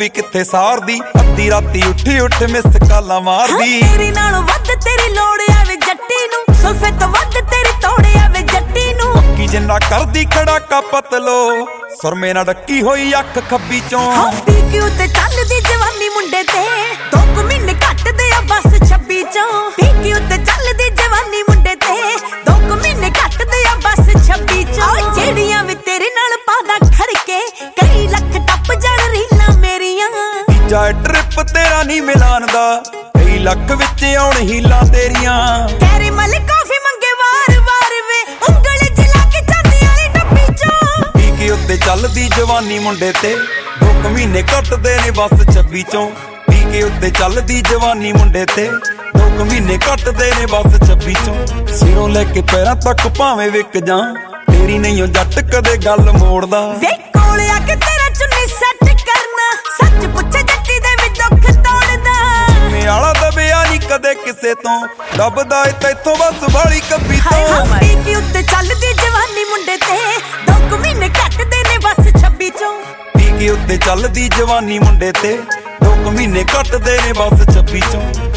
ਵੀ ਕਿੱਥੇ ਸਾਰਦੀ, ਅੱਧੀ ਰਾਤੀ ਉੱਠ ਮਿਸ ਕਾਲਾਂ ਮਾਰਦੀ। ਤੇਰੇ ਨਾਲੋਂ ਵੱਧ ਤੇਰੀ ਲੋੜ ਆਵੇ ਜੱਟੀ ਨੂੰ, ਸੁਲਫੇ ਤੋਂ ਵੱਧ ਤੇਰੀ ਤੋੜ ਆਵੇ ਜੱਟੀ ਨੂੰ। ਕੀ ਜਿੰਨਾ ਕਰਦੀ ਖੜਾਕਾ ਪਤਲੋ, ਸੁਰਮੇ ਨਾਲ ਡੱਕੀ ਹੋਈ ਅੱਖ ਖੱਬੀ ਚੋਂ। ਪੀ ਕੇ ਉੱਤੇ ਚੱਲਦੀ ਜਵਾਨੀ ਮੁੰਡੇ ਤੇ, 2 ਮਹੀਨੇ ਘੱਟਦੇ ਆ ਬਸ 26 ਚੋਂ। ਪੀ ਕੇ ਉੱਤੇ ਚੱਲਦੀ ਜਵਾਨੀ ਮੁੰਡੇ ਤੇ, 2 ਮਹੀਨੇ ਘੱਟਦੇ ਆ ਬਸ 26 ਚੋਂ। ਜਿਹੜੀਆਂ ਵੀ ਤੇਰੇ ਨਾਲ ਪਾਦਾ ਖੜਕੇ, ਕਈ ਲੱਖ ਟੱਪ ਜਾਣ ਰੀਲਾਂ ਮੇਰੀਆਂ। ਤੀਜਾ ਟ੍ਰਿਪ ਤੇਰਾ ਨਹੀਂ ਮਿਲਾਨ ਦਾ, ਕਈ ਲੱਖ ਵਿੱਚ ਆਉਣ ਹੀਲਾਂ ਤੇਰੀਆਂ। ਕੈਰੇ ਮਲ ਕਾਫੀ ਮੰਗੇ ਵਾਰ ਵੇ, ਉਂਗਲ ਜਿਲਾ ਕੇ ਜਾਂਦੀ ਵਾਲੀ ਡੱਬੀ ਚੋਂ। ਪੀ ਕੇ ਉੱਤੇ ਚੱਲਦੀ ਜਵਾਨੀ ਮੁੰਡੇ ਤੇ, 2 ਮਹੀਨੇ ਘੱਟਦੇ ਨੇ ਬਸ 26 ਚੋਂ। ਪੀ ਕੇ ਉੱਤੇ ਚੱਲਦੀ ਜਵਾਨੀ ਮੁੰਡੇ ਤੇ, 2 ਮਹੀਨੇ ਘੱਟਦੇ ਨੇ ਬਸ 26 ਚੋਂ। ਸਿਰੋਂ ਲੈ ਕੇ ਪੈਰਾਂ ਤੱਕ ਭਾਵੇਂ ਵਿਕ ਜਾਂ, ਤੇਰੀ ਨਹੀਂ ਓ ਜੱਟ ਕਦੇ ਗੱਲ ਮੋੜਦਾ। ਵੇ ਕੋਲ ਆ ਕੇ ਤੇਰਾ ਚੁੰਨੀ ਸੈੱਟ ਕਰਨਾ, ਸੱਚ ਪੁੱਛੇ ਜੱਟੀ ਦੇ ਵੀ ਦੁੱਖ ਤੋੜਦਾ। ਜਿਵੇਂ ਆਲਾ ਦਬਿਆ ਨਹੀਂ ਕਦੇ ਕਿਸੇ ਤੋਂ, ਦੱਬਦਾ ਏ ਤੈਥੋਂ ਬਸ ਵਾਲੀ ਕੱਬੀ ਤੋਂ। ਪੀ ਕੇ ਉੱਤੇ ਚੱਲਦੀ ਜਵਾਨੀ ਮੁੰਡੇ ਤੇ, 2 ਮਹੀਨੇ ਘੱਟਦੇ ਨੇ ਬਸ 26 ਚੋਂ। ਪੀ ਕੇ ਉੱਤੇ ਚੱਲਦੀ ਜਵਾਨੀ ਮੁੰਡੇ ਤੇ, 2 ਮਹੀਨੇ ਘੱਟਦੇ ਨੇ ਬਸ 26 ਚੋਂ।